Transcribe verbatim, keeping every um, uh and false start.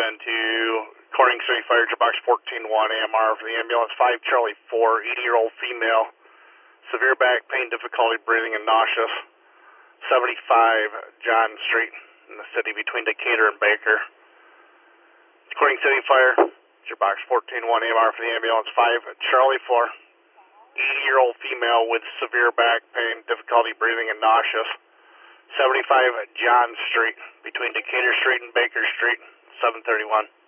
to Corning City Fire, Box fourteen one A M R for the ambulance, five Charlie four, eighty-year-old female, severe back pain, difficulty breathing, and nauseous, seventy-five John Street in the city between Decatur and Baker. Corning City Fire, Box fourteen one A M R for the ambulance, five Charlie four, eighty-year-old female with severe back pain, difficulty breathing, and nauseous, seventy-five John Street between Decatur Street and Baker Street, seven thirty-one.